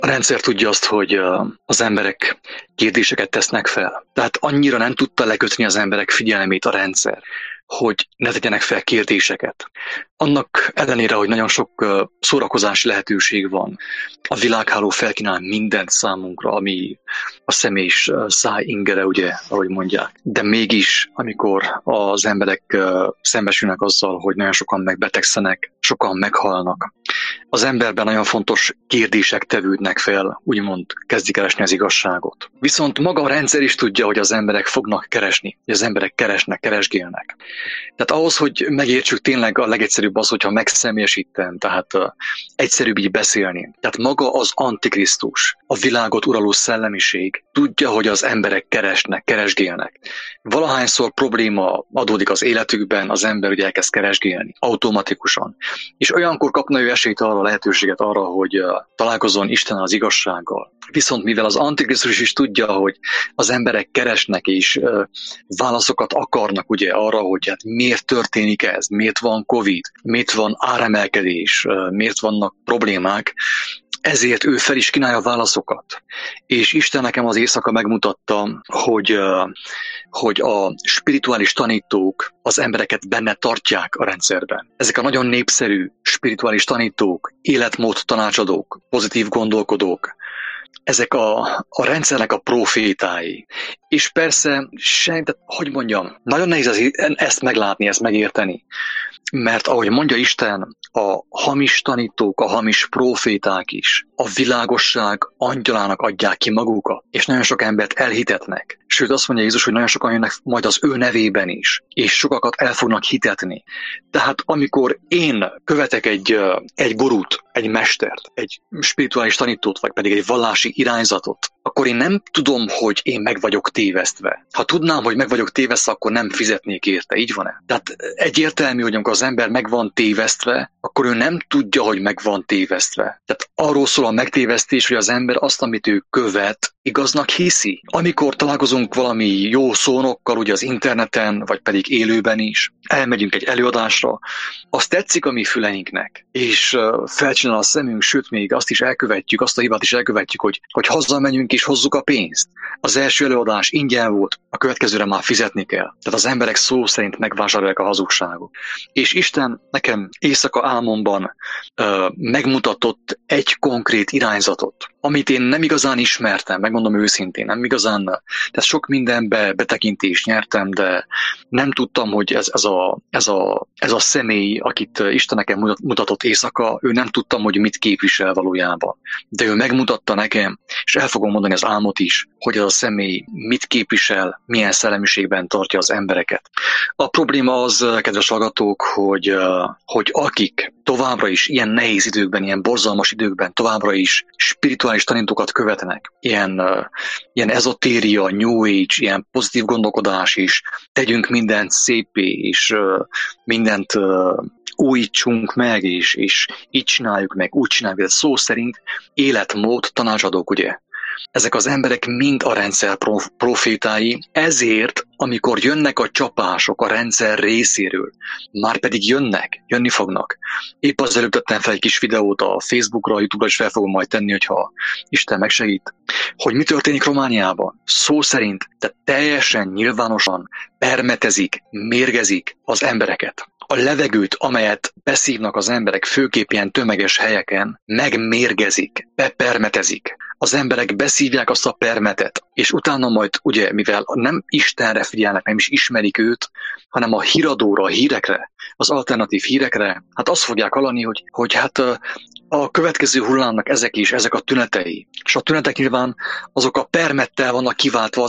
A rendszer tudja azt, hogy az emberek kérdéseket tesznek fel. Tehát annyira nem tudta lekötni az emberek figyelmét a rendszer, hogy ne tegyenek fel kérdéseket. Annak ellenére, hogy nagyon sok szórakozási lehetőség van, a világháló felkínál mindent számunkra, ami a szem és száj ingere, ugye, ahogy mondják. De mégis, amikor az emberek szembesülnek azzal, hogy nagyon sokan megbetegszenek, sokan meghalnak, az emberben nagyon fontos kérdések tevődnek fel, úgymond kezdik keresni az igazságot. Viszont maga a rendszer is tudja, hogy az emberek fognak keresni, hogy az emberek keresgélnek. Tehát ahhoz, hogy megértsük, tényleg a legegyszerűbb az, hogyha megszemélyesítem, tehát egyszerűbb így beszélni. Tehát maga az Antikrisztus, a világot uraló szellemiség tudja, hogy az emberek keresgélnek. Valahányszor probléma adódik az életükben, az ember ugye elkezd keresgélni, automatikusan. És olyankor kapna ő esélyt arra, lehetőséget arra, hogy találkozzon Istennel, az igazsággal. Viszont mivel az Antikrisztus is tudja, hogy az emberek keresnek és válaszokat akarnak ugye arra, hogy hát miért történik ez, miért van Covid, miért van áremelkedés, miért vannak problémák, ezért ő fel is kínálja a válaszokat. És Isten nekem az éjszaka megmutatta, hogy a spirituális tanítók az embereket benne tartják a rendszerben. Ezek a nagyon népszerű spirituális tanítók, életmód tanácsadók, pozitív gondolkodók, ezek a rendszernek a profétái. És persze, nagyon nehéz ezt meglátni, ezt megérteni. Mert ahogy mondja Isten, a hamis tanítók, a hamis proféták is a világosság angyalának adják ki magukat, és nagyon sok embert elhitetnek. Sőt, azt mondja Jézus, hogy nagyon sokan jönnek majd az ő nevében is, és sokakat el fognak hitetni. Tehát amikor én követek egy gurút, egy mestert, egy spirituális tanítót, vagy pedig egy vallási irányzatot, akkor én nem tudom, hogy én meg vagyok tévesztve. Ha tudnám, hogy meg vagyok tévesztve, akkor nem fizetnék érte. Így van-e? Tehát egyértelmű, hogy amikor az ember meg van tévesztve, akkor ő nem tudja, hogy meg van tévesztve. Tehát arról szól a megtévesztés, hogy az ember azt, amit ő követ, igaznak hiszi. Amikor találkozunk valami jó szónokkal, ugye az interneten, vagy pedig élőben is, elmegyünk egy előadásra, az tetszik a mi füleinknek, és felcsinál a szemünk, sőt még azt is elkövetjük, azt a hibát is elkövetjük, hogy hazamenjünk és hozzuk a pénzt. Az első előadás ingyen volt, a következőre már fizetni kell. Tehát az emberek szó szerint megvásárolják a hazugságot. És Isten nekem éjszaka álmomban megmutatott egy konkrét irányzatot, amit én nem igazán ismertem, megmondom őszintén, nem igazán, tehát sok mindenbe betekintést nyertem, de nem tudtam, hogy ez a személy, akit Isten nekem mutatott éjszaka, ő nem tudtam, hogy mit képvisel valójában. De ő megmutatta nekem, és el fogom mondani az álmot is, hogy ez a személy mit képvisel, milyen szellemiségben tartja az embereket. A probléma az, kedves hallgatók, hogy akik továbbra is ilyen nehéz időkben, ilyen borzalmas időkben továbbra is spirituális tanítókat követnek, ilyen ezotéria, New Age, ilyen pozitív gondolkodás is, tegyünk mindent szépé, és mindent újítsunk meg, és így csináljuk meg, úgy csináljuk, de szó szerint életmód tanácsadók, ugye? Ezek az emberek mind a rendszer profétái, ezért, amikor jönnek a csapások a rendszer részéről, már pedig jönni fognak. Épp az előbb tettem fel egy kis videót a Facebookra, a YouTube-ra is fel fogom majd tenni, hogyha Isten megsegít, hogy mi történik Romániában. Szó szerint, de teljesen nyilvánosan permetezik, mérgezik az embereket. A levegőt, amelyet beszívnak az emberek főképp ilyen tömeges helyeken, megmérgezik, bepermetezik. Az emberek beszívják azt a permetet, és utána majd, ugye, mivel nem Istenre figyelnek, nem is ismerik őt, hanem a híradóra, a hírekre, az alternatív hírekre, hát azt fogják hallani, hogy hát a következő hullámnak ezek a tünetei. És a tünetek nyilván azok a permettel vannak kiváltva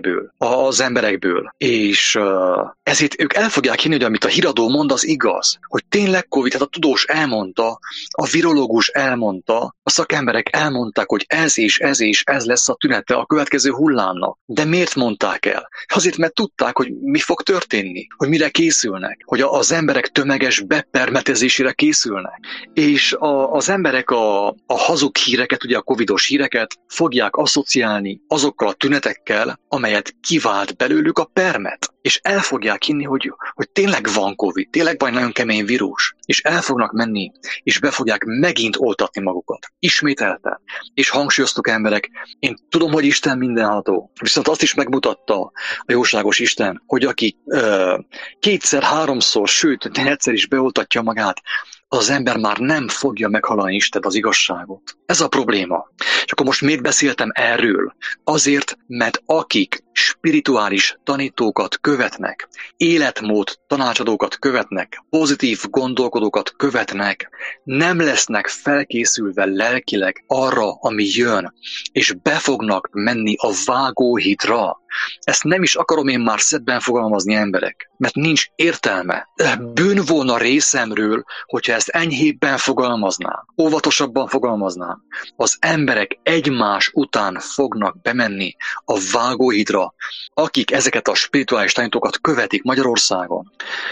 az emberekből. És ezért ők el fogják hinni, hogy amit a híradó mond, az igaz. Hogy tényleg Covid, hát a tudós elmondta, a virológus elmondta, a szakemberek elmondták, hogy ez és ez és ez lesz a tünete a következő hullámnak. De miért mondták el? Azért, mert tudták, hogy mi fog történni, hogy mire készülnek, hogy az emberek emberek tömeges bepermetezésére készülnek. És az emberek a hazug híreket, ugye a covidos híreket fogják asszociálni azokkal a tünetekkel, amelyet kivált belőlük a permet. És el fogják hinni, hogy tényleg van Covid, tényleg van nagyon kemény vírus. És el fognak menni, és be fogják megint oltatni magukat. Ismételten. És hangsúlyoztuk emberek, én tudom, hogy Isten mindenható. Viszont azt is megmutatta a jóságos Isten, hogy aki kétszer, háromszor, sőt, egyszer is beoltatja magát, az ember már nem fogja meghalani Isten az igazságot. Ez a probléma. És akkor most miért beszéltem erről? Azért, mert akik spirituális tanítókat követnek, életmód tanácsadókat követnek, pozitív gondolkodókat követnek, nem lesznek felkészülve lelkileg arra, ami jön, és be fognak menni a vágóhídra. Ezt nem is akarom én már szebben fogalmazni, emberek, mert nincs értelme. Bűn volna részemről, hogyha ezt enyhébben fogalmaznám, óvatosabban fogalmaznám. Az emberek egymás után fognak bemenni a vágóhídra, akik ezeket a spirituális tanítókat követik Magyarországon.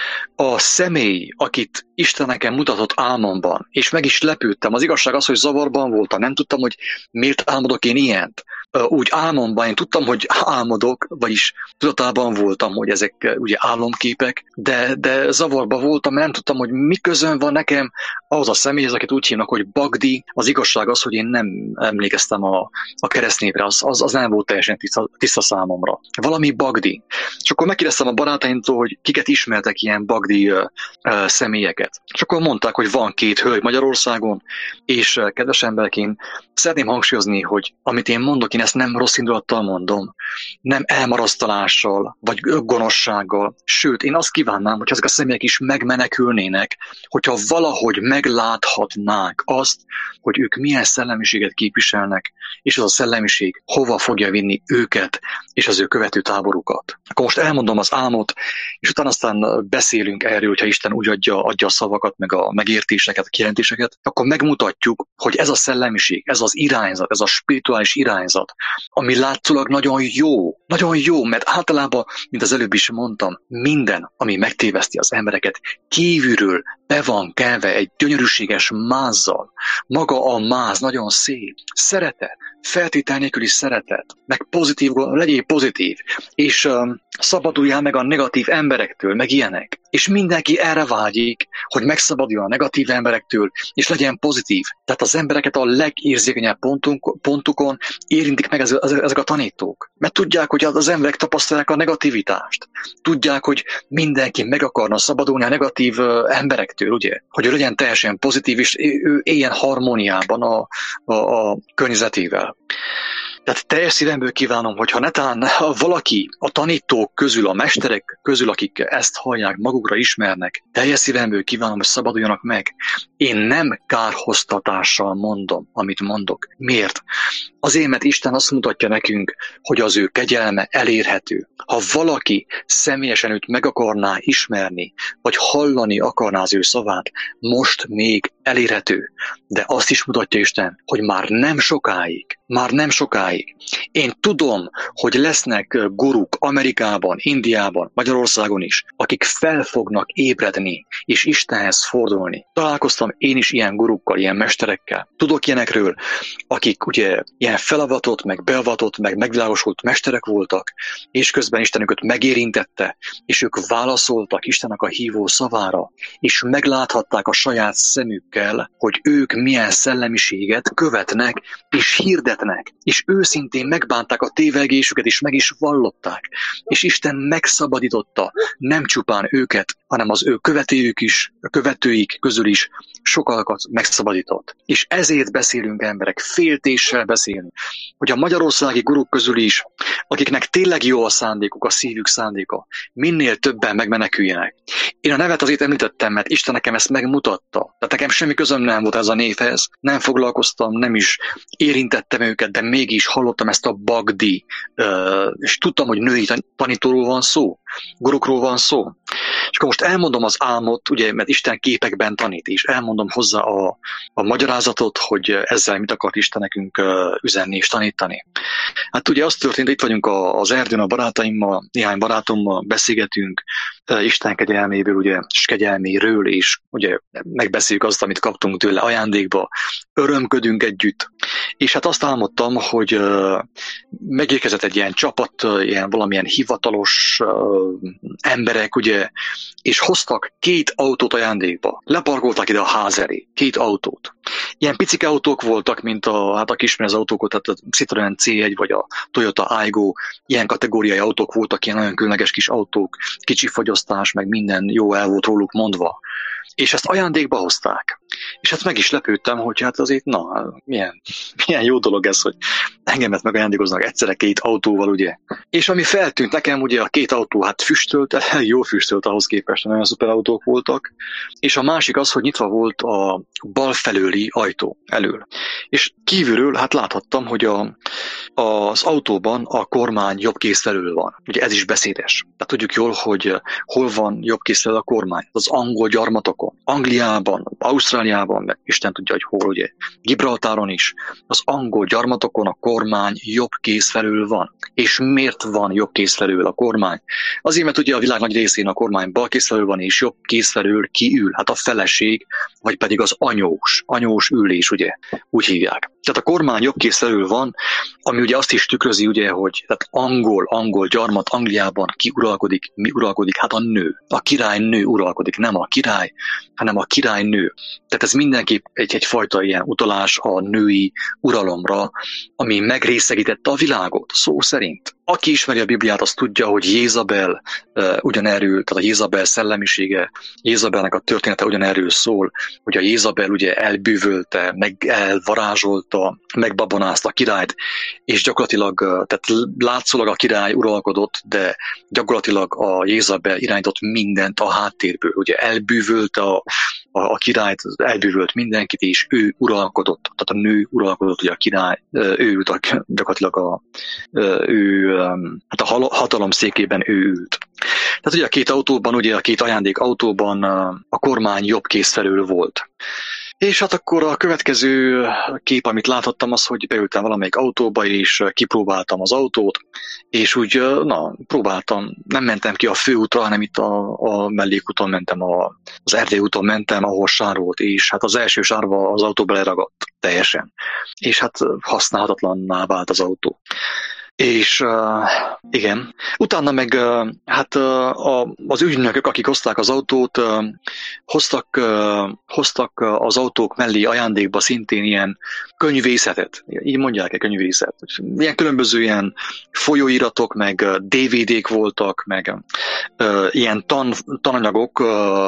A személy, akit Isten nekem mutatott álmomban, és meg is lepődtem, az igazság az, hogy zavarban voltam, nem tudtam, hogy miért álmodok én ilyent. Úgy álmomban, én tudtam, hogy álmodok, vagyis tudatában voltam, hogy ezek ugye álomképek, de zavarba voltam, mert nem tudtam, hogy mi közön van nekem az a személy, akit úgy hívnak, hogy Bagdi. Az igazság az, hogy én nem emlékeztem a keresztnévre, az nem volt teljesen tiszta számomra. Valami Bagdi. És akkor megkérdeztem a barátaimtól, hogy kiket ismertek ilyen Bagdi személyeket. És akkor mondták, hogy van 2 hölgy Magyarországon, és kedves emberek, én szeretném hangsúlyozni, hogy amit én mondok, én ezt nem rossz indulattal mondom, nem elmarasztalással, vagy gonoszsággal. Sőt, én azt kívánnám, hogy ezek a személyek is megmenekülnének, hogyha valahogy megláthatnák azt, hogy ők milyen szellemiséget képviselnek, és az a szellemiség hova fogja vinni őket, és az ő követő táborukat. Akkor most elmondom az álmot, és utána aztán beszélünk erről, hogyha Isten úgy adja a szavakat, meg a megértéseket, a kijelentéseket, akkor megmutatjuk, hogy ez a szellemiség, ez az irányzat, ez a spirituális irányzat, ami látszólag nagyon jó, mert általában, mint az előbb is mondtam, minden, ami megtéveszti az embereket, kívülről be van kelve egy gyönyörűséges mázzal. Maga a máz nagyon szép. Szeretet, feltétel nélküli szeretet, meg legyél pozitív, és szabaduljál meg a negatív emberektől, meg ilyenek. És mindenki erre vágyik, hogy megszabaduljon a negatív emberektől, és legyen pozitív. Tehát az embereket a legérzékenyebb pontukon érintik meg ezek a tanítók. Mert tudják, hogy az emberek tapasztalják a negativitást. Tudják, hogy mindenki meg akarna szabadulni a negatív emberektől, ugye? Hogy ő legyen teljesen pozitív, és ő éljen harmóniában a környezetével. Tehát teljes szívemből kívánom, hogyha netán valaki a tanítók közül, a mesterek közül, akik ezt hallják, magukra ismernek, teljes szívemből kívánom, hogy szabaduljanak meg. Én nem kárhoztatással mondom, amit mondok. Miért? Azért, mert Isten azt mutatja nekünk, hogy az ő kegyelme elérhető. Ha valaki személyesen őt meg akarná ismerni, vagy hallani akarná az ő szavát, most még elérhető. De azt is mutatja Isten, hogy már nem sokáig. Én tudom, hogy lesznek guruk Amerikában, Indiában, Magyarországon is, akik fel fognak ébredni, és Istenhez fordulni. Találkoztam én is ilyen gurukkal, ilyen mesterekkel. Tudok ilyenekről, akik ugye ilyen felavatott, meg beavatott, meg megvilágosult mesterek voltak, és közben Isten őket megérintette, és ők válaszoltak Istennek a hívó szavára, és megláthatták a saját szemükkel, hogy ők milyen szellemiséget követnek, és hirdetnek, és őszintén megbánták a tévegésüket, és meg is vallották. És Isten megszabadította nem csupán őket, hanem az ő követőik közül is sokakat megszabadított. És ezért beszélünk, emberek, féltéssel beszélünk, hogy a magyarországi guruk közül is, akiknek tényleg jó a szándékuk, a szívük szándéka, minél többen megmeneküljenek. Én a nevet azért említettem, mert Isten nekem ezt megmutatta. Tehát nekem semmi közöm nem volt ez a névhez, nem foglalkoztam, nem is érintettem őket, de mégis hallottam ezt a Bagdi, és tudtam, hogy női tanítóról van szó, gurukról van szó. És akkor most elmondom az álmot, ugye, mert Isten képekben tanít, és elmondom hozzá a magyarázatot, hogy ezzel mit akart Isten nekünk üzenni és tanítani. Hát ugye az történt, itt vagyunk az erdőn a barátaimmal, néhány barátommal beszélgetünk, Isten kegyelméből, ugye, és kegyelméről, és ugye megbeszéljük azt, amit kaptunk tőle ajándékba, örömködünk együtt. És hát azt álmodtam, hogy megérkezett egy ilyen csapat, ilyen valamilyen hivatalos emberek, ugye, és hoztak 2 autót ajándékba. Leparkolták ide a ház elé, 2 autót. Ilyen picike autók voltak, mint aki ismeri az autókat, tehát a Citroen C1 vagy a Toyota Aygo, ilyen kategóriai autók voltak, ilyen nagyon különleges kis autók, kicsi fogyasztás, meg minden jó el volt róluk mondva. És ezt ajándékba hozták. És hát meg is lepődtem, hogy hát azért, milyen jó dolog ez, hogy engemet megajándékoznak egyszerre 2 autóval, ugye. És ami feltűnt nekem, ugye a 2 autó hát füstölt, jól füstölt ahhoz képest, nagyon szuper autók voltak, és a másik az, hogy nyitva volt a bal felőli ajtó elől. És kívülről hát láthattam, hogy az autóban a kormány jobb kéz felől van. Ugye ez is beszédes. Tehát tudjuk jól, hogy hol van jobb kéz felől a kormány. Az angol gyarmatokon, Angliában, Ausztráliában, meg Isten tudja, hogy hol, ugye, Gibraltáron is. Az angol gyarmatokon a kormány jobb kéz felől van. És miért van jobb kéz felől a kormány? Azért, mert ugye a világ nagy részén a kormány bal kéz felől van, és jobb kéz felől ki ül. Hát a feleség, vagy pedig az anyós ülés, ugye, úgy hívják. Tehát a kormány jobb kéz felől van, ami ugye azt is tükrözi, ugye, hogy tehát angol gyarmat Angliában ki uralkodik, mi uralkodik? Hát a nő. A királynő uralkodik, nem a király, hanem a királynő. Tehát ez mindenképp egyfajta ilyen utalás a női uralomra, ami megrészegítette a világot, szó szerint. Aki ismeri a Bibliát, az tudja, hogy Jézabel ugyanerről, tehát a Jézabel szellemisége, Jézabelnek a története ugyanerről szól, hogy a Jézabel ugye elbűvölte, meg elvarázsolta, megbabonázta a királyt, és gyakorlatilag, tehát látszólag a király uralkodott, de gyakorlatilag a Jézabel irányított mindent a háttérből. Ugye elbűvölte a királyt, elbűvölt mindenkit, és ő uralkodott, tehát a nő uralkodott, ugye a király, ő ült gyakorlatilag hát a hatalom székében ő ült. Tehát ugye a 2 autóban, ugye a 2 ajándék autóban a kormány jobb kéz felől volt. És hát akkor a következő kép, amit láthattam, az, hogy beültem valamelyik autóba, és kipróbáltam az autót, és úgy, próbáltam, nem mentem ki a főútra, hanem itt a mellékúton mentem, az Erdély úton mentem, ahol sár volt, és hát az első sárba az autó beleragadt teljesen. És hát használhatatlanná vált az autó. És igen, utána meg hát az ügynökök, akik hozták az autót, hoztak az autók mellé ajándékba szintén ilyen könyvészetet, így mondják-e könyvészet. Ilyen különböző ilyen folyóiratok, meg DVD-k voltak, meg ilyen tananyagok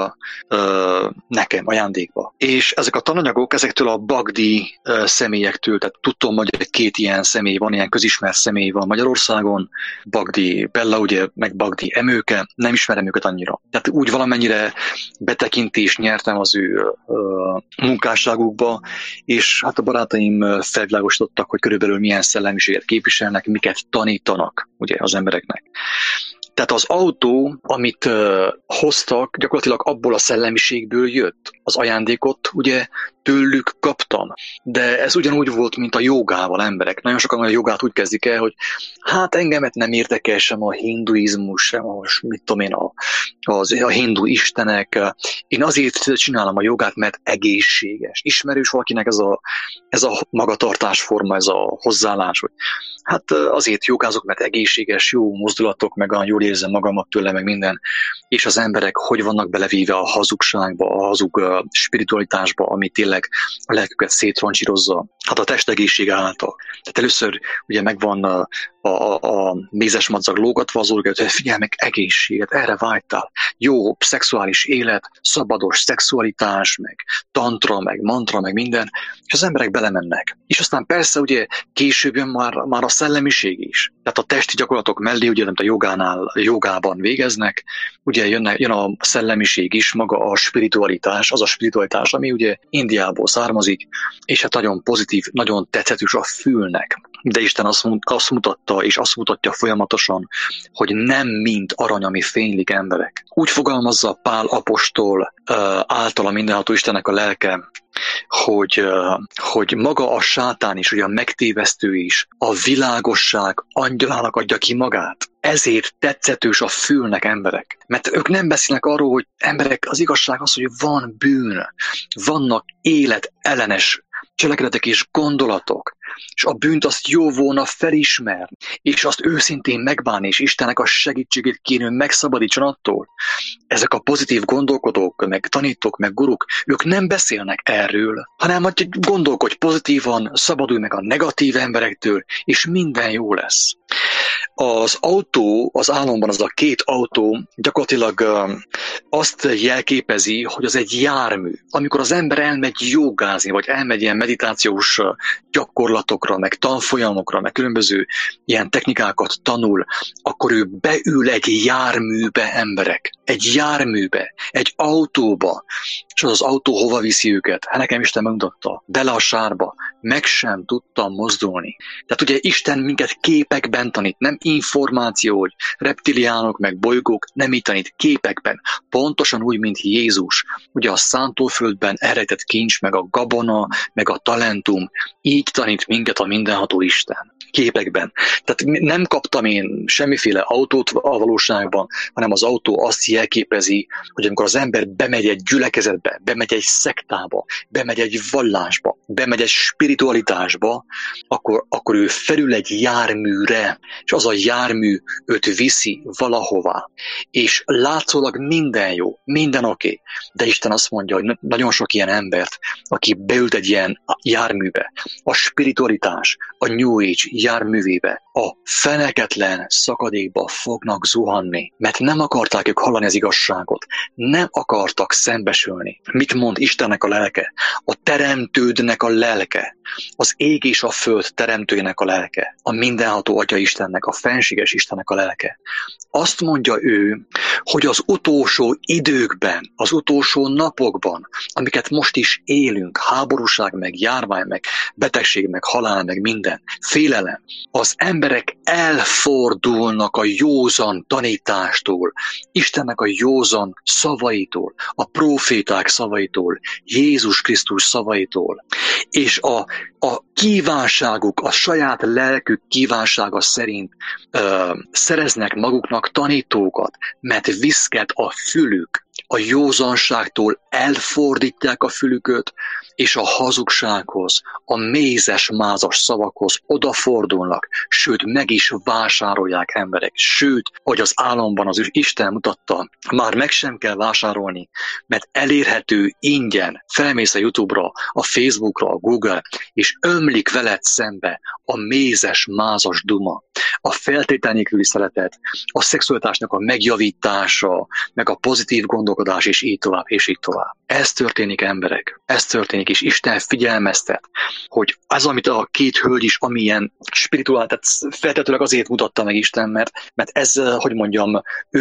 nekem ajándékba. És ezek a tananyagok ezektől a bagdi személyektől, tehát tudtam, hogy 2 ilyen személy van, ilyen közismert személy van Magyarországon, Bagdi Bella, ugye, meg Bagdi Emőke, nem ismerem őket annyira. Tehát úgy valamennyire betekintést nyertem az ő munkásságukba, és hát a barátaim felvilágosítottak, hogy körülbelül milyen szellemiséget képviselnek, miket tanítanak ugye az embereknek. Tehát az autó, amit hoztak, gyakorlatilag abból a szellemiségből jött. Az ajándékot ugye tőlük kaptam. De ez ugyanúgy volt, mint a jogával emberek. Nagyon sokan a jogát úgy kezdik el, hogy hát engemet nem érdekel sem a hinduizmus, sem a hindu istenek. Én azért csinálom a jogát, mert egészséges. Ismerős valakinek ez a magatartásforma, ez a hozzáállás, hogy hát azért jogázok, mert egészséges, jó mozdulatok, meg olyan jól érzem magamat tőle, meg minden. És az emberek hogy vannak belevéve a hazugságba, a hazug spiritualitásba, ami tényleg a lelküket szétroncsírozza. Hát a testegészség által. Tehát először ugye megvan a mézes madzag lógatva az orgát, hogy figyelj meg, egészséget, erre vágytál. Jó szexuális élet, szabados szexualitás, meg tantra, meg mantra, meg minden, és az emberek belemennek. És aztán persze ugye később jön már a szellemiség is. Tehát a testi gyakorlatok mellé, ugye nem a jogában végeznek, ugye jön a szellemiség is, maga a spiritualitás, az a spiritualitás, ami ugye Indiából származik, és hát nagyon pozitív, nagyon tetszetős a fülnek. de Isten azt mutatta, és azt mutatja folyamatosan, hogy nem mind arany, ami fénylik, emberek. Úgy fogalmazza Pál apostol által a mindenható Istennek a lelke, hogy maga a sátán is, ugye a megtévesztő is, a világosság angyalának adja ki magát. Ezért tetszetős a fülnek, emberek. Mert ők nem beszélnek arról, hogy emberek, az igazság az, hogy van bűn, vannak életellenes cselekedetek és gondolatok, és a bűnt azt jó volna felismerni, és azt őszintén megbánni, és Istennek a segítségét kérni, hogy megszabadítson attól. Ezek a pozitív gondolkodók, meg tanítók, meg guruk, ők nem beszélnek erről, hanem hogy gondolkodj pozitívan, szabadulj meg a negatív emberektől, és minden jó lesz. Az autó, az álomban az a két autó gyakorlatilag azt jelképezi, hogy az egy jármű. Amikor az ember elmegy jogázni, vagy elmegy ilyen meditációs gyakorlatokra, meg tanfolyamokra, meg különböző ilyen technikákat tanul, akkor ő beül egy járműbe, emberek. Egy járműbe, egy autóba, és az autó hova viszi őket? Hát nekem Isten megmutatta, bele a sárba, meg sem tudtam mozdulni. Tehát ugye Isten minket képekben tanít, nem információ, hogy reptiliánok, meg bolygók, nem így tanít, képekben. Pontosan úgy, mint Jézus. Ugye a szántóföldben elrejtett kincs, meg a gabona, meg a talentum, így tanít minket a mindenható Isten. Képekben. Tehát nem kaptam én semmiféle autót a valóságban, hanem az autó azt jelképezi, hogy amikor az ember bemegy egy gyülekezetbe, bemegy egy szektába, bemegy egy vallásba, bemegy egy spiritualitásba, akkor ő felül egy járműre, és az a jármű őt viszi valahová. És látszólag minden jó, minden oké. De Isten azt mondja, hogy nagyon sok ilyen embert, aki beült egy ilyen járműbe, a spiritualitás, a New Age járművébe, a feneketlen szakadékba fognak zuhanni, mert nem akarták ők hallani az igazságot, nem akartak szembesülni. Mit mond Istennek a lelke? A teremtődnek a lelke, az ég és a föld teremtőjének a lelke, a mindenható Atya Istennek, a fenséges Istennek a lelke. Azt mondja ő, hogy az utolsó időkben, az utolsó napokban, amiket most is élünk, háborúság, meg járvány, meg betegség, meg halál, meg minden, félelem, az emberek elfordulnak a józan tanítástól, Istennek a józan szavaitól, a próféták szavaitól, Jézus Krisztus szavaitól, és a kívánságuk, a saját lelkük kívánsága szerint szereznek maguknak tanítókat, mert viszket a fülük, a józanságtól elfordítják a fülüköt, és a hazugsághoz, a mézes-mázas szavakhoz odafordulnak, sőt, meg is vásárolják emberek. Sőt, hogy az álomban az Isten mutatta, már meg sem kell vásárolni, mert elérhető ingyen, felmész a YouTube-ra, a Facebookra, a Google, és ömlik veled szembe a mézes-mázas duma, a feltétel nélküli szeretet, a szexualitásnak a megjavítása, meg a pozitív gondolkodás, és így tovább, és így tovább. Ez történik, emberek. Ez történik, és Isten figyelmeztet, hogy az, amit a két hölgy is, amilyen spirituál, tehát feltetőleg azért mutatta meg Isten, mert ez, hogy mondjam,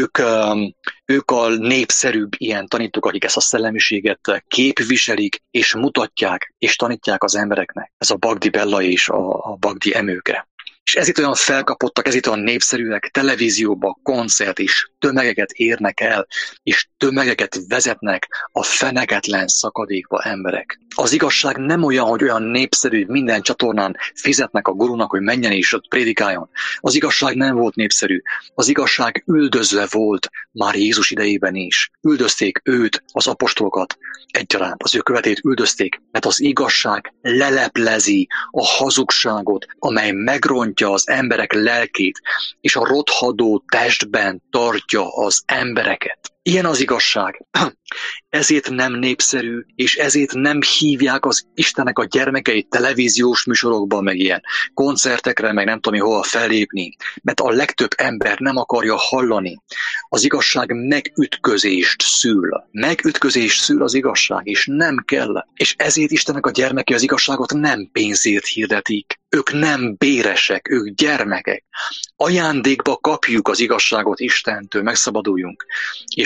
ők a népszerűbb ilyen tanítók, akik ezt a szellemiséget képviselik, és mutatják, és tanítják az embereknek. Ez a Bagdi Bella és a Bagdi Emőke. És ezért olyan felkapottak, ezért olyan népszerűek, televízióban, koncert is, tömegeket érnek el, és tömegeket vezetnek a feneketlen szakadékba emberek. Az igazság nem olyan, hogy olyan népszerű, minden csatornán fizetnek a gurunak, hogy menjen és ott prédikáljon. Az igazság nem volt népszerű. Az igazság üldözve volt már Jézus idejében is. Üldözték őt, az apostolokat egyaránt, az ő követét üldözték, mert az igazság leleplezi a hazugságot, amely megrontja az emberek lelkét, és a rothadó testben tartja az embereket. Ilyen az igazság. Ezért nem népszerű, és ezért nem hívják az Istennek a gyermekeit televíziós műsorokban, meg ilyen koncertekre, meg nem tudom hova fellépni, mert a legtöbb ember nem akarja hallani. Az igazság megütközést szül. Megütközést szül az igazság, és nem kell. És ezért Istennek a gyermekei az igazságot nem pénzért hirdetik. Ők nem béresek, ők gyermekek. Ajándékba kapjuk az igazságot Istentől, megszabaduljunk. És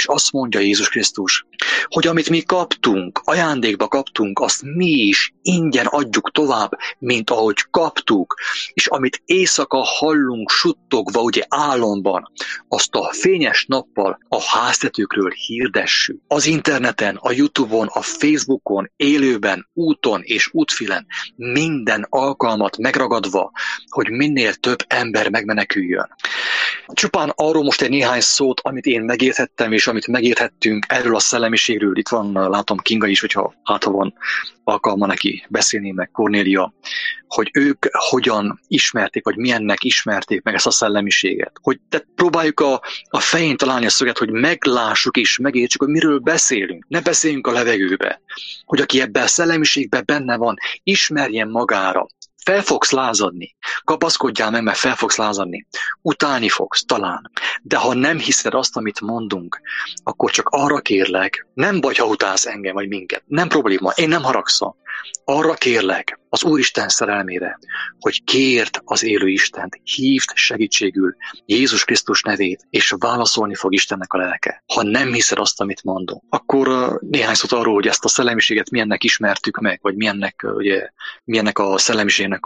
azt mondja Jézus Krisztus, hogy amit mi kaptunk, ajándékba kaptunk, azt mi is ingyen adjuk tovább, mint ahogy kaptuk, és amit éjszaka hallunk suttogva, ugye álomban, azt a fényes nappal a háztetőkről hirdessük. Az interneten, a YouTube-on, a Facebookon, élőben, úton és útfilen minden alkalmat megragadva, hogy minél több ember megmeneküljön. Csupán arról most egy néhány szót, amit én megérthettem, és amit megérthettünk erről a szellemiségről. Itt van, látom Kinga is, hogyha ha van alkalma neki beszélni, meg Kornélia, hogy ők hogyan ismerték, vagy milyennek ismerték meg ezt a szellemiséget. Hogy próbáljuk a fején találni a szöget, hogy meglássuk és megértsük, hogy miről beszélünk. Ne beszéljünk a levegőbe. Hogy aki ebben a szellemiségben benne van, ismerjen magára. Fel fogsz lázadni. Kapaszkodjál meg, mert fel fogsz lázadni. Utálni fogsz, talán. De ha nem hiszed azt, amit mondunk, akkor csak arra kérlek, nem baj, ha utálsz engem vagy minket. Nem probléma, én nem haragszom. Arra kérlek, az Úristen szerelmére, hogy kérd az élő Istent, hívd segítségül Jézus Krisztus nevét, és válaszolni fog Istennek a lelke. Ha nem hiszed azt, amit mondom, akkor néhány szót arról, hogy ezt a szellemiséget milyennek ismertük meg, vagy milyennek a szellemiségnek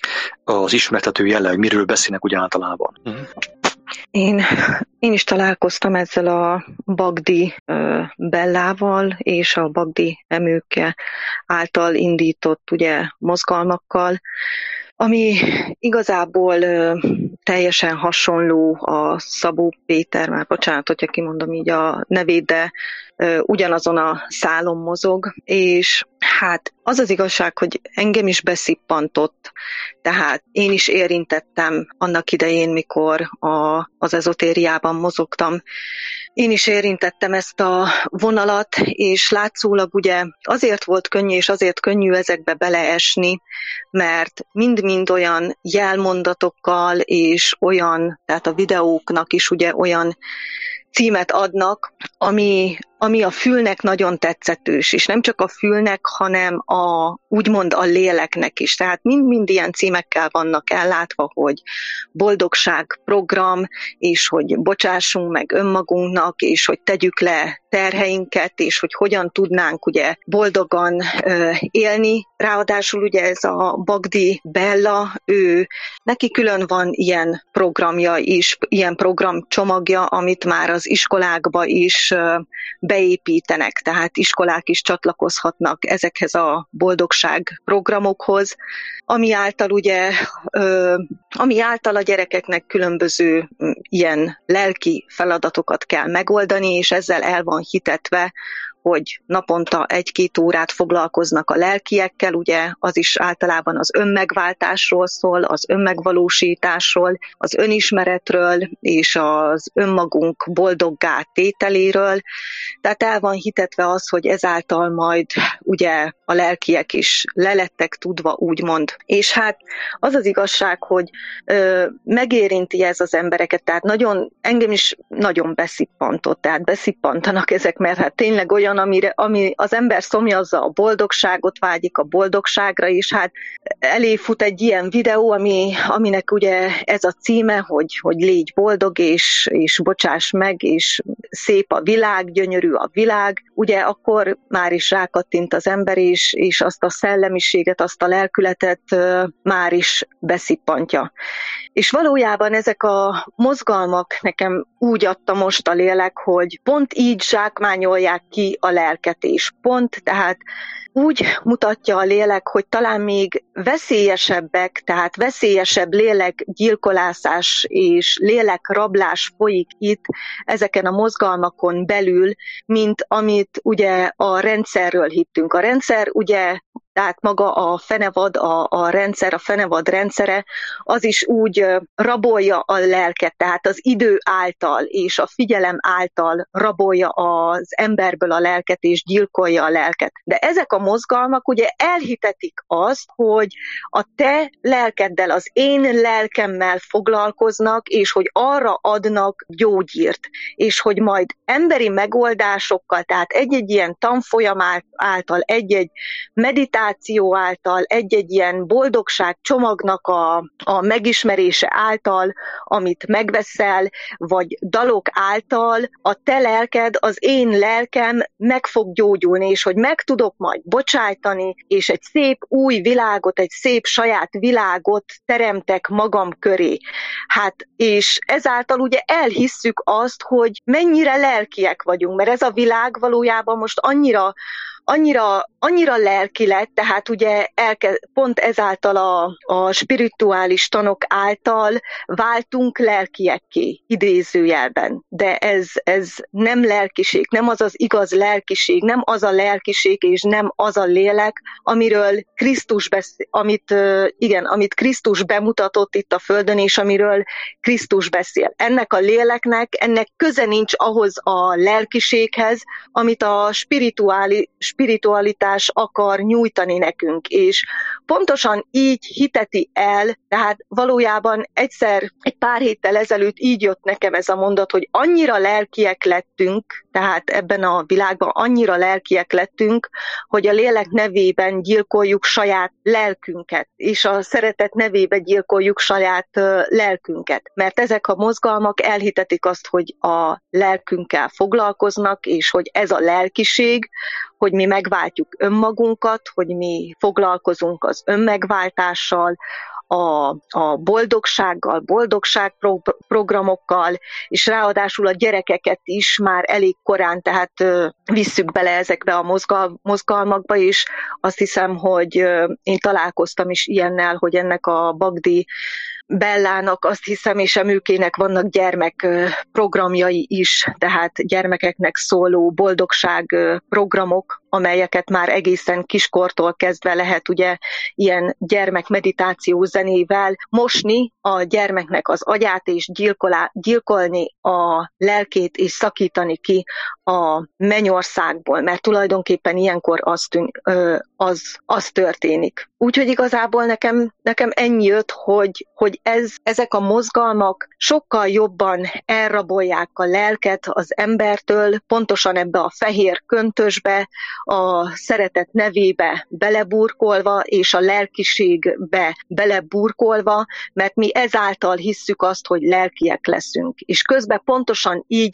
az ismertető jelle, hogy miről beszélnek úgy általában. Én is találkoztam ezzel a Bagdi Bellával és a Bagdi emőke által indított ugye mozgalmakkal, ami igazából teljesen hasonló a Szabó Péter, már bocsánat, hogyha kimondom így a nevét, de ugyanazon a szálon mozog, és hát az az igazság, hogy engem is beszippantott, tehát én is érintettem annak idején, mikor az ezotériában mozogtam. Én is érintettem ezt a vonalat, és látszólag ugye azért volt könnyű, és azért könnyű ezekbe beleesni, mert mind-mind olyan jelmondatokkal, és olyan, tehát a videóknak is ugye olyan címet adnak, ami a fülnek nagyon tetszetős, és nem csak a fülnek, hanem úgymond a léleknek is. Tehát mind-mind ilyen címekkel vannak ellátva, hogy boldogságprogram, és hogy bocsássunk meg önmagunknak, és hogy tegyük le terheinket, és hogy hogyan tudnánk ugye boldogan élni. Ráadásul ugye ez a Bagdi Bella, neki külön van ilyen programja is, ilyen programcsomagja, amit már az iskolákba is beépítenek, tehát iskolák is csatlakozhatnak ezekhez a boldogság programokhoz, ami által a gyerekeknek különböző ilyen lelki feladatokat kell megoldani, és ezzel el van hitetve, hogy naponta 1-2 órát foglalkoznak a lelkiekkel, ugye az is általában az önmegváltásról szól, az önmegvalósításról, az önismeretről és az önmagunk boldoggá tételéről. Tehát el van hitetve az, hogy ezáltal majd ugye a lelkiek is lelettek tudva, úgymond. És hát az az igazság, hogy megérinti ez az embereket, tehát engem is nagyon beszippantott, tehát beszippantanak ezek, mert hát tényleg olyan, ami az ember szomjazza a boldogságot, vágyik a boldogságra, és hát elé fut egy ilyen videó, aminek ugye ez a címe, hogy légy boldog, és bocsáss meg, és szép a világ, gyönyörű a világ, ugye akkor már is rákattint az ember, és azt a szellemiséget, azt a lelkületet már is beszippantja. És valójában ezek a mozgalmak nekem úgy adta most a lélek, hogy pont így zsákmányolják ki a lelket, és pont, tehát úgy mutatja a lélek, hogy talán még veszélyesebbek, tehát veszélyesebb lélekgyilkolászás és lélekrablás folyik itt ezeken a mozgalmakon belül, mint amit ugye a rendszerről hittünk. A rendszer ugye, tehát maga a fenevad, a rendszer, a fenevad rendszere, az is úgy rabolja a lelket, tehát az idő által és a figyelem által rabolja az emberből a lelket és gyilkolja a lelket. De ezek a mozgalmak ugye elhitetik azt, hogy a te lelkeddel, az én lelkemmel foglalkoznak, és hogy arra adnak gyógyírt, és hogy majd emberi megoldásokkal, tehát egy-egy ilyen tanfolyam által, egy-egy meditáció meditáció által, egy-egy ilyen boldogság csomagnak a megismerése által, amit megveszel, vagy dalok által a te lelked, az én lelkem meg fog gyógyulni, és hogy meg tudok majd bocsájtani, és egy szép új világot, egy szép saját világot teremtek magam köré. Hát, és ezáltal ugye elhisszük azt, hogy mennyire lelkiek vagyunk, mert ez a világ valójában most annyira lelki lett, tehát ugye pont ezáltal a spirituális tanok által váltunk lelkiekké, idézőjelben. De ez nem lelkiség, nem az az igaz lelkiség, nem az a lelkiség és nem az a lélek, amiről Krisztus amit Krisztus bemutatott itt a földön, és amiről Krisztus beszél. Ennek a léleknek, ennek köze nincs ahhoz a lelkiséghez, amit a spiritualitás akar nyújtani nekünk, és pontosan így hiteti el, tehát valójában egyszer, egy pár héttel ezelőtt így jött nekem ez a mondat, hogy annyira lelkiek lettünk, tehát ebben a világban annyira lelkiek lettünk, hogy a lélek nevében gyilkoljuk saját lelkünket, és a szeretet nevében gyilkoljuk saját lelkünket. Mert ezek a mozgalmak elhitetik azt, hogy a lelkünkkel foglalkoznak, és hogy ez a lelkiség, hogy mi megváltjuk önmagunkat, hogy mi foglalkozunk az önmegváltással, a boldogsággal, boldogságprogramokkal, és ráadásul a gyerekeket is már elég korán, tehát visszük bele ezekbe a mozgalmakba, és azt hiszem, hogy én találkoztam is ilyennel, hogy ennek a Bagdi Bellának, azt hiszem, és Emőkének vannak gyermekprogramjai is, tehát gyermekeknek szóló boldogságprogramok, amelyeket már egészen kiskortól kezdve lehet ugye ilyen gyermekmeditáció zenével mosni a gyermeknek az agyát, és gyilkolni a lelkét, és szakítani ki a mennyországból, mert tulajdonképpen ilyenkor az történik. Úgyhogy igazából nekem ennyi jött, hogy ezek a mozgalmak sokkal jobban elrabolják a lelket az embertől, pontosan ebbe a fehér köntösbe, a szeretet nevébe beleburkolva, és a lelkiségbe beleburkolva, mert mi ezáltal hisszük azt, hogy lelkiek leszünk. És közben pontosan így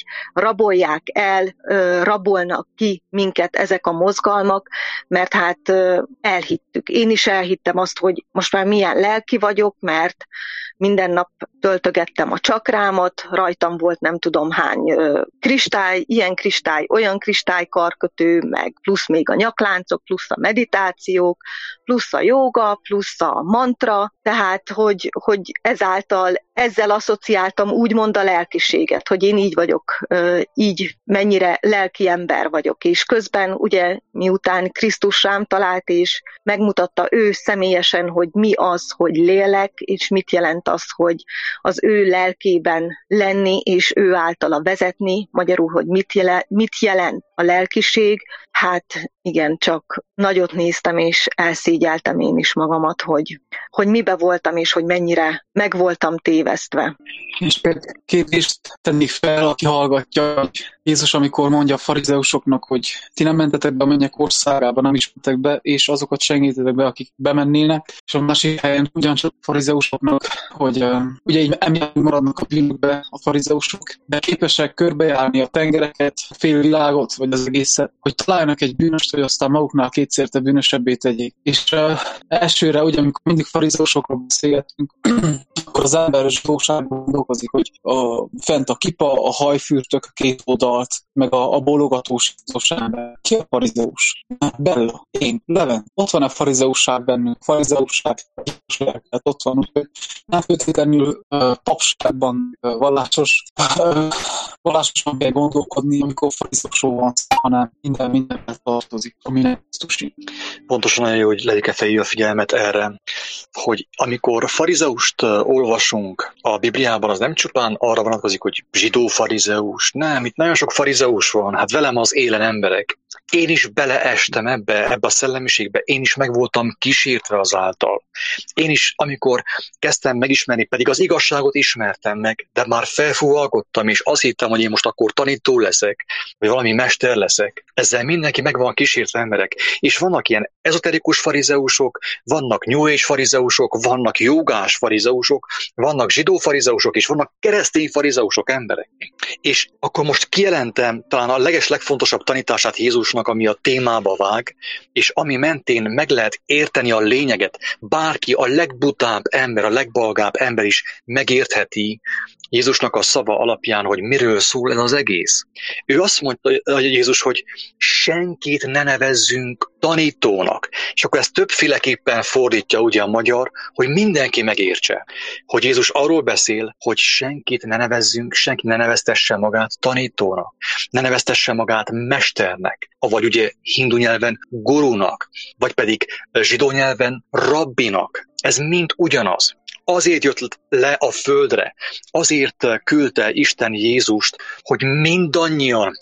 rabolnak ki minket ezek a mozgalmak, mert hát elhittük. Én is elhittem azt, hogy most már milyen lelki vagyok, mert minden nap töltögettem a csakrámat, rajtam volt nem tudom hány kristály, ilyen kristály, olyan kristálykarkötő, meg plusz még a nyakláncok, plusz a meditációk, plusz a jóga, plusz a mantra, tehát hogy ezzel asszociáltam úgymond a lelkiséget, hogy én így vagyok, így mennyire lelki ember vagyok, és közben ugye miután Krisztus rám talált, és megmutatta ő személyesen, hogy mi az, hogy lélek, és mit jelent az, hogy az ő lelkében lenni, és ő általa vezetni, magyarul, hogy mit jelent a lelkiség, hát igen, csak nagyot néztem, és elszégyeltem én is magamat, hogy mibe voltam, és hogy mennyire meg voltam tévesztve. És például kérdést tennék fel, aki hallgatja, hogy Jézus, amikor mondja a farizeusoknak, hogy ti nem mentetek be a mennyek országába, nem is mentek be, és azokat se engedtetek be, akik bemennének, és a másik helyen ugyancsak a farizeusoknak, hogy ugye így emiatt maradnak a bűnökbe a farizeusok, de képesek körbejárni a tengereket, a félvilágot, vagy az egészet, hogy találjanak egy bűnöst, hogy aztán maguknál kétszerte bűnösebbé tegyék. És elsőre, ugye, amikor mindig farizeusokról beszélgetünk, akkor az ember zsidóságban gondolkozik, hogy fent a kipa, a hajfürtök, a két oldalt, meg a bólogatós ember. Ki a farizeus? Bella, én, Leven. Ott van a farizeusság bennünk, farizeusság, tehát ott van, úgyhogy nem feltétlenül papságban vallásosan kell gondolkodni, amikor farizeusról van szó, hanem mindenben tartozik, ami nem biztosi. Pontosan olyan jó, hogy Ledike felhívja a figyelmet erre, hogy amikor a farizeust olvas olvasunk a Bibliában, az nem csupán arra vonatkozik, hogy zsidó farizeus. Nem, itt nagyon sok farizeus van, hát velem az élen emberek. Én is beleestem ebbe a szellemiségbe, én is meg voltam kísértve azáltal. Én is, amikor kezdtem megismerni, pedig az igazságot ismertem meg, de már felfúvalkodtam, és azt hittem, hogy én most akkor tanító leszek, vagy valami mester leszek. Ezzel mindenki meg van kísértve emberek. És vannak ilyen ezoterikus farizeusok, vannak New Age farizeusok, vannak jogás farizeusok, vannak zsidó farizeusok, és vannak keresztény farizeusok emberek. És akkor most kijelentem talán a legfontosabb tanítását Jézusnak, ami a témába vág, és ami mentén meg lehet érteni a lényeget. Bárki, a legbutább ember, a legbalgább ember is megértheti Jézusnak a szava alapján, hogy miről szól ez az egész. Ő azt mondta, Jézus, hogy senkit ne nevezzünk tanítónak. És akkor ezt többféleképpen fordítja ugye a magyar, hogy mindenki megértse, hogy Jézus arról beszél, hogy senkit ne nevezzünk, senki ne neveztesse magát tanítónak, ne neveztesse magát mesternek, vagy ugye hindu nyelven gurunak, vagy pedig zsidó nyelven rabbinak. Ez mind ugyanaz. Azért jött le a földre, azért küldte Isten Jézust, hogy mindannyian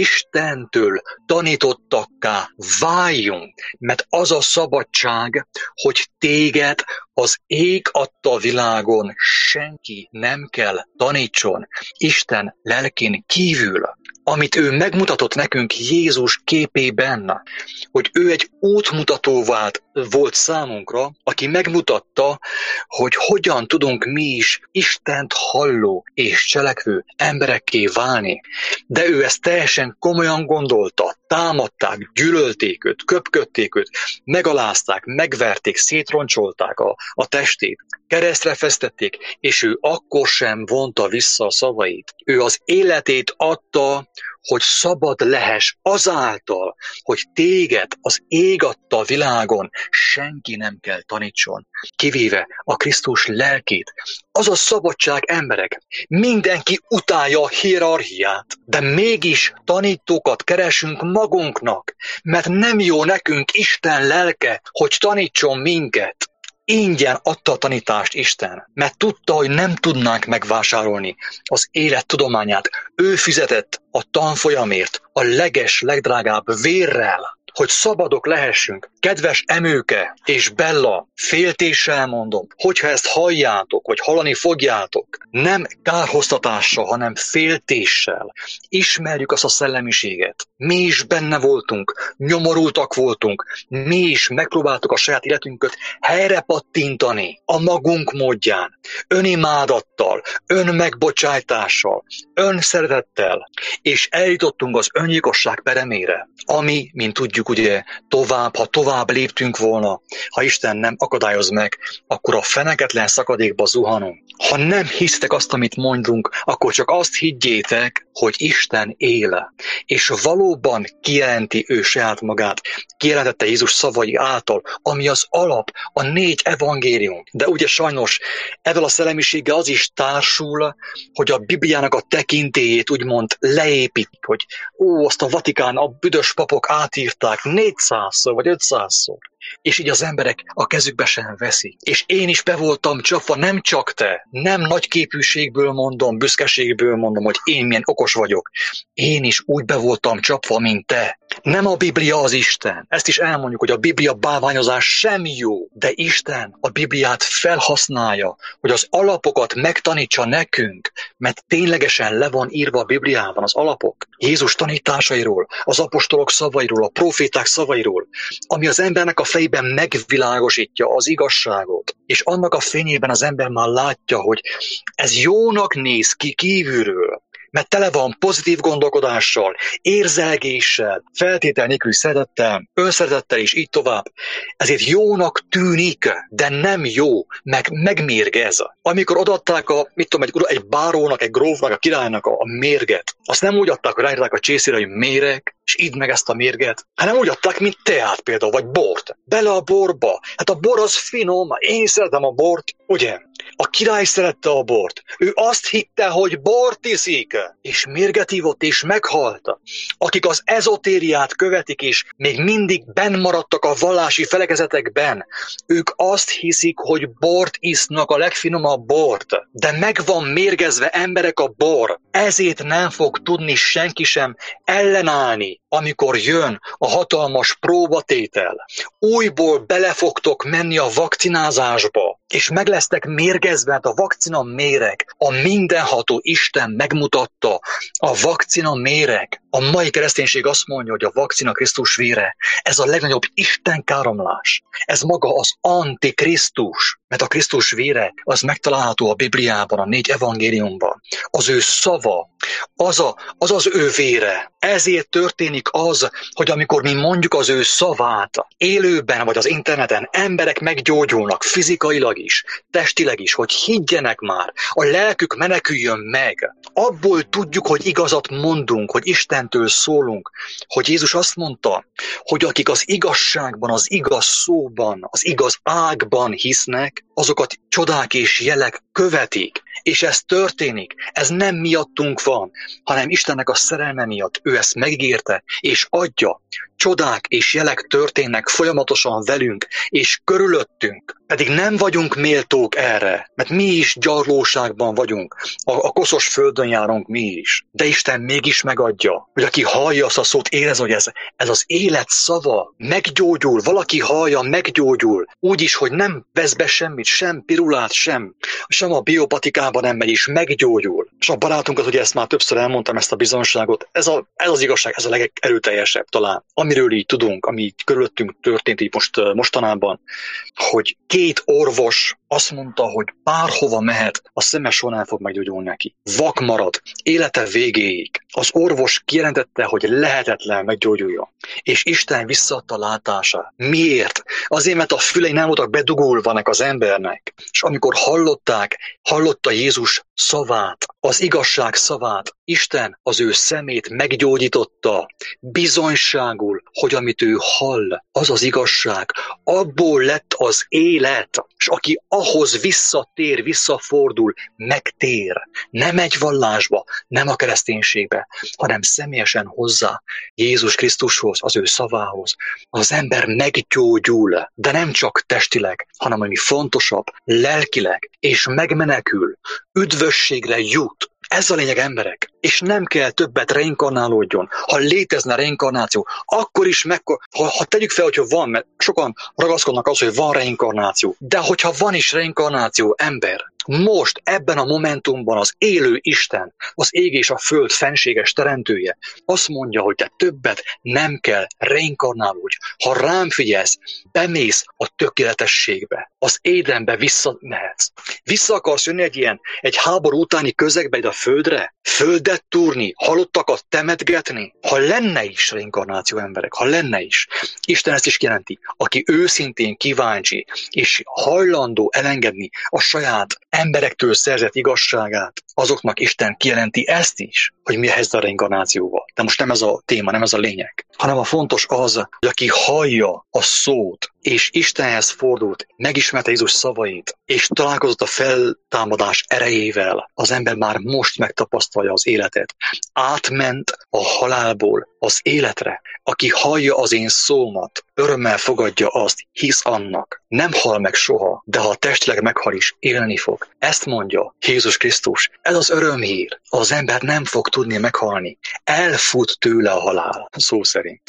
Istentől tanítottakká váljunk, mert az a szabadság, hogy téged az ég adta világon senki nem kell tanítson Isten lelkén kívül. Amit ő megmutatott nekünk Jézus képében, hogy ő egy útmutató volt számunkra, aki megmutatta, hogy hogyan tudunk mi is Istent halló és cselekvő emberekké válni. De ő ezt teljesen komolyan gondolta. Támadták, gyűlölték őt, köpködték őt, megalázták, megverték, szétroncsolták a testét, keresztre fesztették, és ő akkor sem vonta vissza a szavait. Ő az életét adta, hogy szabad lehess azáltal, hogy téged az ég adta a világon senki nem kell tanítson, kivéve a Krisztus lelkét. Az a szabadság, emberek, mindenki utálja a hierarchiát, de mégis tanítókat keresünk magunknak, mert nem jó nekünk Isten lelke, hogy tanítson minket. Ingyen adta a tanítást Isten, mert tudta, hogy nem tudnánk megvásárolni az élet tudományát. Ő fizetett a tanfolyamért, a legdrágább vérrel, hogy szabadok lehessünk. Kedves Emőke és Bella, féltéssel mondom, hogyha ezt halljátok, vagy hallani fogjátok, nem kárhoztatással, hanem féltéssel. Ismerjük azt a szellemiséget. Mi is benne voltunk, nyomorultak voltunk, mi is megpróbáltuk a saját életünket helyre pattintani a magunk módján, önimádattal, önmegbocsájtással, önszeretettel, és eljutottunk az öngyilkosság peremére, ami, mint tudjuk, ugye ha tovább léptünk volna, ha Isten nem akadályoz meg, akkor a feneketlen szakadékba zuhanunk. Ha nem hisztek azt, amit mondunk, akkor csak azt higgyétek, hogy Isten él, és valóban kijelenti ő saját magát, kijelentette Jézus szavai által, ami az alap, a 4 evangélium. De ugye sajnos ezzel a szellemiséggel az is társul, hogy a Bibliának a tekintélyét úgymond leépítik, hogy azt a Vatikán, a büdös papok átírták 400-szor vagy 500-szor. És így az emberek a kezükbe sem veszik. És én is be voltam csapva, nem csak te, nem nagy képűségből mondom, büszkeségből mondom, hogy én milyen okos vagyok. Én is úgy be voltam csapva, mint te. Nem a Biblia az Isten. Ezt is elmondjuk, hogy a Biblia bálványozás sem jó, de Isten a Bibliát felhasználja, hogy az alapokat megtanítsa nekünk, mert ténylegesen le van írva a Bibliában az alapok. Jézus tanításairól, az apostolok szavairól, a proféták szavairól, ami az embernek a fejében megvilágosítja az igazságot, és annak a fényében az ember már látja, hogy ez jónak néz ki kívülről, mert tele van pozitív gondolkodással, érzelgéssel, feltétel nélküli szeretettel, önszeretettel és így tovább. Ezért jónak tűnik, de nem jó, megmérgez. Amikor odaadták egy bárónak, egy grófnak, a királynak a mérget, azt nem úgy adták, hogy ráírták a csészére, hogy méreg, és idd meg ezt a mérget, hanem úgy adták, mint teát például, vagy bort. Bele a borba. Hát a bor az finom, én szeretem a bort, ugye? A király szerette a bort. Ő azt hitte, hogy bort iszik, és mérget ivott, és meghalt. Akik az ezotériát követik, és még mindig benn maradtak a vallási felekezetekben, ők azt hiszik, hogy bort isznak, a legfinomabb bort. De meg van mérgezve, emberek, a bor. Ezért nem fog tudni senki sem ellenállni, amikor jön a hatalmas próbatétel. Újból bele fogtok menni a vakcinázásba, és meg lesztek mérgezve, mert a vakcina méreg, a mindenható Isten megmutatta, a vakcina méreg. A mai kereszténység azt mondja, hogy a vakcina Krisztus vére, ez a legnagyobb Isten káromlás. Ez maga az antikrisztus, mert a Krisztus vére az megtalálható a Bibliában, a 4 evangéliumban. Az ő szava, az ő vére. Ezért történik az, hogy amikor mi mondjuk az ő szavát, élőben vagy az interneten emberek meggyógyulnak fizikailag is, testileg is, hogy higgyenek már, a lelkük meneküljön meg. Abból tudjuk, hogy igazat mondunk, hogy Istentől szólunk, hogy Jézus azt mondta, hogy akik az igazságban, az igaz szóban, az igaz ágban hisznek, azokat csodák és jelek követik. És ez történik. Ez nem miattunk van, hanem Istennek a szerelme miatt. Ő ezt megígérte, és adja. Csodák és jelek történnek folyamatosan velünk, és körülöttünk. Pedig nem vagyunk méltók erre, mert mi is gyarlóságban vagyunk. A koszos földön járunk mi is. De Isten mégis megadja, hogy aki hallja azt a szót, érez, hogy ez az élet szava, meggyógyul, valaki hallja, meggyógyul. Úgy is, hogy nem vesz be semmit, sem pirulát, sem a biopatikában nem megy, és meggyógyul. És a barátunkat, ugye ezt már többször elmondtam, ezt a bizonságot, ez az igazság, ez a legerőteljesebb talán. Amiről így tudunk, ami így körülöttünk történt így mostanában, hogy 2 orvos azt mondta, hogy bárhova mehet, a szeme soha nem fog meggyógyulni neki. Vak marad, élete végéig. Az orvos kijelentette, hogy lehetetlen meggyógyuljon. És Isten visszaadta látását. Miért? Azért, mert a fülei nem voltak bedugulva az embernek. És amikor hallotta Jézus szavát, az igazság szavát, Isten az ő szemét meggyógyította, bizonyságul, hogy amit ő hall, az az igazság. Abból lett az élet, és aki ahhoz visszatér, visszafordul, megtér. Nem egy vallásba, nem a kereszténységbe, hanem személyesen hozzá, Jézus Krisztushoz, az ő szavához. Az ember meggyógyul, de nem csak testileg, hanem ami fontosabb, lelkileg, és megmenekül, üdvösségre jut. Ez a lényeg, emberek. És nem kell többet reinkarnálódjon. Ha létezne reinkarnáció, akkor is ha tegyük fel, hogyha van, mert sokan ragaszkodnak az, hogy van reinkarnáció. De hogyha van is reinkarnáció, ember, most ebben a momentumban az élő Isten, az ég és a föld fenséges teremtője azt mondja, hogy te többet nem kell reinkarnálódj. Ha rám figyelsz, bemész a tökéletességbe, az Édenbe visszamehetsz. Vissza akarsz jönni egy háború utáni közegbe ide a földre? Földet túrni, halottakat temetgetni? Ha lenne is reinkarnáció, emberek, ha lenne is. Isten ezt is jelenti. Aki őszintén kíváncsi és hajlandó elengedni a saját emberektől szerzett igazságát, azoknak Isten kijelenti ezt is, hogy mi a helyzet a reinkarnációval. De most nem ez a téma, nem ez a lényeg, hanem a fontos az, hogy aki hallja a szót, és Istenhez fordult, megismerte Jézus szavait, és találkozott a feltámadás erejével, az ember már most megtapasztalja az életet. Átment a halálból az életre. Aki hallja az én szómat, örömmel fogadja azt, hisz annak. Nem hal meg soha, de ha testileg meghal is, élni fog. Ezt mondja Jézus Krisztus. Ez az örömhír. Az ember nem fog tudni meghalni. Elfut tőle a halál, szó szerint.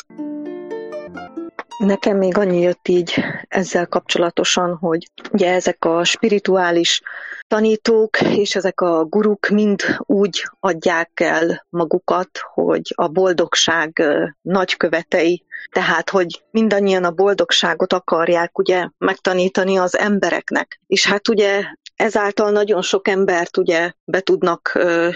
Nekem még annyi jött így ezzel kapcsolatosan, hogy ugye ezek a spirituális tanítók és ezek a guruk mind úgy adják el magukat, hogy a boldogság nagykövetei, tehát hogy mindannyian a boldogságot akarják ugye megtanítani az embereknek. És hát ugye ezáltal nagyon sok embert ugye be tudnak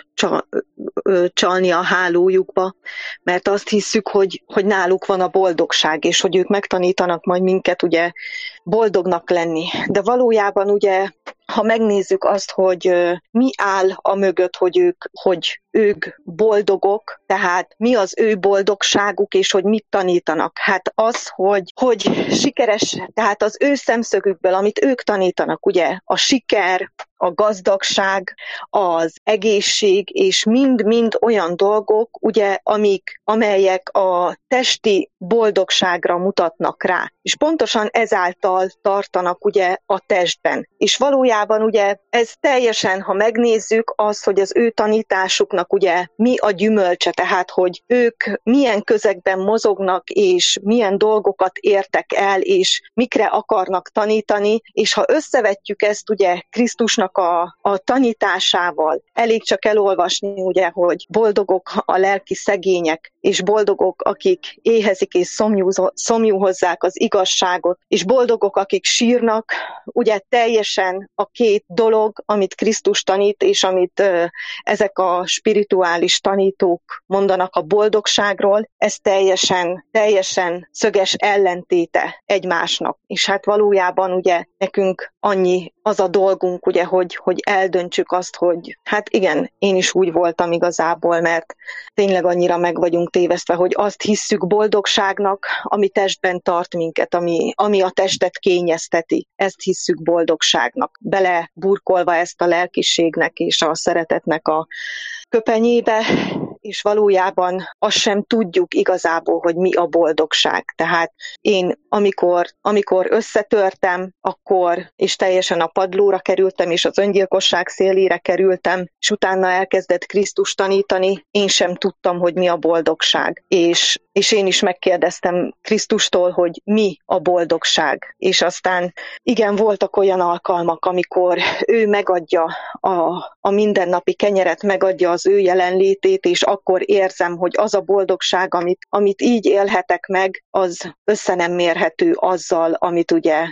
csalni a hálójukba, mert azt hiszük, hogy náluk van a boldogság, és hogy ők megtanítanak majd minket ugye boldognak lenni. De valójában ugye ha megnézzük azt, hogy mi áll a mögött, hogy ők boldogok, tehát mi az ő boldogságuk, és hogy mit tanítanak. Hát az, hogy sikeres, tehát az ő szemszögükből, amit ők tanítanak, ugye a siker, a gazdagság, az egészség, és mind-mind olyan dolgok, ugye, amelyek a testi boldogságra mutatnak rá. És pontosan ezáltal tartanak ugye a testben. És valójában ugye ez teljesen, ha megnézzük az, hogy az ő tanításuknak ugye mi a gyümölcse, tehát hogy ők milyen közegben mozognak, és milyen dolgokat értek el, és mikre akarnak tanítani, és ha összevetjük ezt ugye Krisztusnak a tanításával, elég csak elolvasni ugye, hogy boldogok a lelki szegények, és boldogok, akik éhezik és szomjú hozzák az igazságot, és boldogok, akik sírnak, ugye teljesen a két dolog, amit Krisztus tanít, és amit ezek a spirituális tanítók mondanak a boldogságról, ez teljesen szöges ellentéte egymásnak. És hát valójában ugye nekünk annyi az a dolgunk, ugye, hogy eldöntsük azt, hogy hát igen, én is úgy voltam igazából, mert tényleg annyira meg vagyunk tévesztve, hogy azt hisszük boldogságnak, ami testben tart minket, ami a testet kényezteti. Ezt hisszük boldogságnak. Beleburkolva ezt a lelkiségnek és a szeretetnek a köpenyébe, és valójában azt sem tudjuk igazából, hogy mi a boldogság. Tehát én, amikor összetörtem, akkor, és teljesen a padlóra kerültem, és az öngyilkosság szélére kerültem, és utána elkezdett Krisztus tanítani, én sem tudtam, hogy mi a boldogság. És én is megkérdeztem Krisztustól, hogy mi a boldogság. És aztán igen, voltak olyan alkalmak, amikor ő megadja a mindennapi kenyeret, megadja az ő jelenlétét, és akkor érzem, hogy az a boldogság, amit így élhetek meg, az össze nem mérhető azzal, amit ugye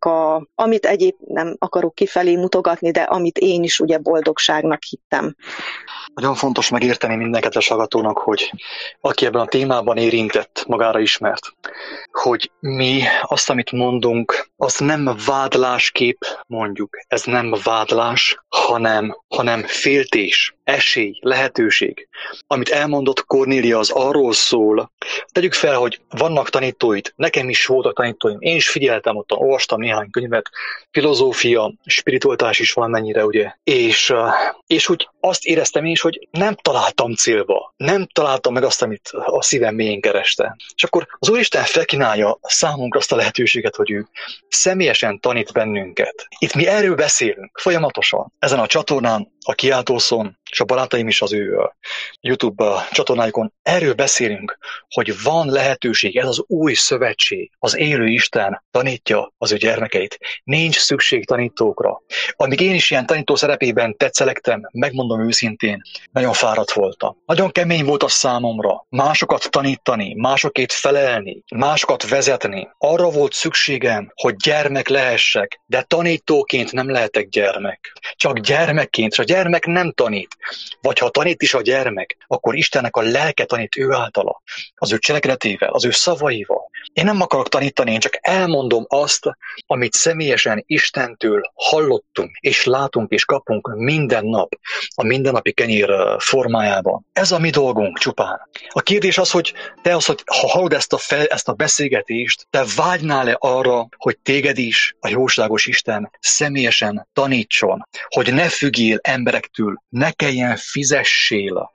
amit egyéb nem akarok kifelé mutogatni, de amit én is ugye boldogságnak hittem. Nagyon fontos megérteni minden kedves hallgatónak, hogy aki ebben a témában érintett, magára ismert, hogy mi azt, amit mondunk, azt nem vádlásképp mondjuk. Ez nem vádlás, hanem féltés, esély, lehetőség. Amit elmondott Kornélia, az arról szól, tegyük fel, hogy vannak tanítóid, nekem is voltak tanítóim, én is figyeltem ott, olvastam néhány könyvet, filozófia, spiritualitás is valamennyire, ugye, és úgy azt éreztem én is, hogy nem találtam célba, nem találtam meg azt, amit a szívem mélyén kereste. És akkor az Úristen felkínálja számunkra azt a lehetőséget, hogy ő személyesen tanít bennünket. Itt mi erről beszélünk folyamatosan. Ezen a csatornán, a Kiáltószón, és a barátaim is az ő YouTube csatornájukon erről beszélünk, hogy van lehetőség, ez az új szövetség, az élő Isten tanítja az ő gyermekeit. Nincs szükség tanítókra. Amíg én is ilyen tanító szerepében tetszelektem, megmondom őszintén, nagyon fáradt voltam. Nagyon kemény volt a számomra másokat tanítani, másokét felelni, másokat vezetni. Arra volt szükségem, hogy gyermek lehessek, de tanítóként nem lehetek gyermek. Csak gyermekként, és a gyermek nem tanít. Vagy ha tanít is a gyermek, akkor Istennek a lelke tanít ő általa, az ő cselekedetével, az ő szavaival. Én nem akarok tanítani, én csak elmondom azt, amit személyesen Istentől hallottunk, és látunk, és kapunk minden nap, a mindennapi kenyér formájában. Ez a mi dolgunk csupán. A kérdés az, hogy ha hallod ezt a beszélgetést, te vágynál-e arra, hogy téged is a jóságos Isten személyesen tanítson, hogy ne függél emberektől, ne kelljen fizessél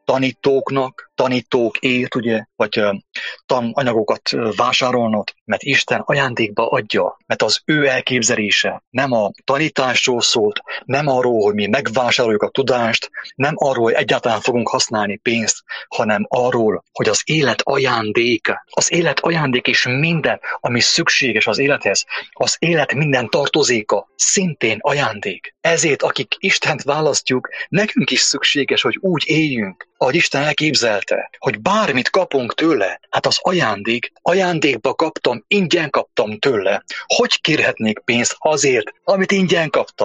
tanítókért, ugye, vagy tananyagokat vásárolnod, mert Isten ajándékba adja, mert az ő elképzelése nem a tanításról szólt, nem arról, hogy mi megvásároljuk a tudást, nem arról, hogy egyáltalán fogunk használni pénzt, hanem arról, hogy az élet ajándék és minden, ami szükséges az élethez, az élet minden tartozéka szintén ajándék. Ezért, akik Istent választjuk, nekünk is szükséges, hogy úgy éljünk, ahogy Isten elképzelte, hogy bármit kapunk tőle, hát az ajándékba kaptam, ingyen kaptam tőle. Hogy kérhetnék pénzt azért, amit ingyen kaptam? Hát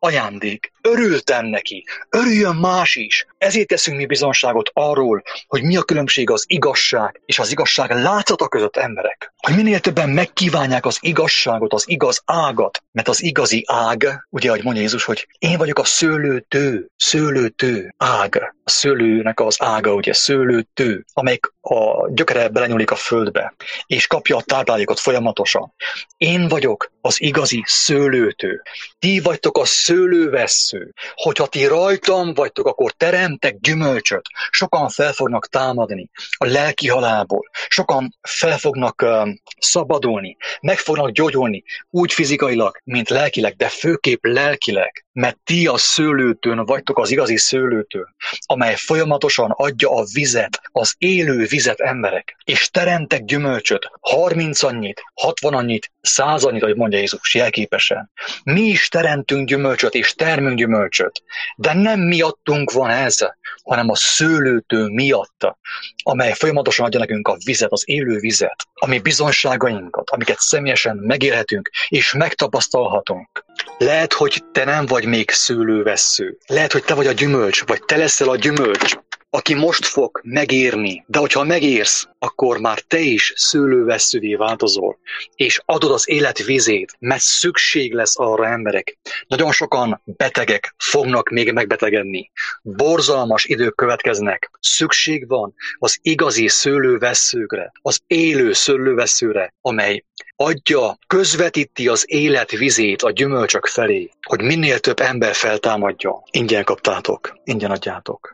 ajándék. Örültem neki, örüljön más is. Ezért teszünk mi bizonságot arról, hogy mi a különbség az igazság és az igazság látszata között, emberek. Hogy minél többen megkívánják az igazságot, az igaz ágat, mert az igazi ág, ugye, ahogy mondja Jézus, hogy én vagyok a szőlőtő, ág. A szőlőnek az ága, ugye, szőlőtő, amelyik a gyökere belenyúlik a földbe, és kapja a táplálékot folyamatosan. Én vagyok az igazi szőlőtő. Ti vagytok a szőlővessző. Hogyha ti rajtam vagytok, akkor teremtek gyümölcsöt. Sokan fel fognak támadni a lelki halálból. Sokan fel fognak szabadulni, meg fognak gyógyulni, úgy fizikailag, mint lelkileg, de főképp lelkileg. Mert ti a szőlőtőn vagytok az igazi szőlőtő, amely folyamatosan adja a vizet, az élő vizet, emberek. És teremtek gyümölcsöt, 30 annyit, 60 annyit, 100 annyit, ahogy mondja Jézus, jelképesen. Mi is teremtünk gyümölcsöt, és termünk gyümölcsöt. De nem miattunk van ez, hanem a szőlőtő miatt, amely folyamatosan adja nekünk a vizet, az élő vizet, ami bizonságainkat, amiket személyesen megélhetünk, és megtapasztalhatunk. Lehet, hogy te nem vagy még szőlővessző. Lehet, hogy te vagy a gyümölcs, vagy te leszel a gyümölcs, aki most fog megérni. De hogyha megérsz, akkor már te is szőlővesszővé változol, és adod az élet vizét, mert szükség lesz arra, emberek. Nagyon sokan betegek fognak még megbetegedni. Borzalmas idők következnek. Szükség van az igazi szőlővesszőkre, az élő szőlővesszőre, amely adja, közvetíti az élet vizét a gyümölcsök felé, hogy minél több ember feltámadja. Ingyen kaptátok, ingyen adjátok.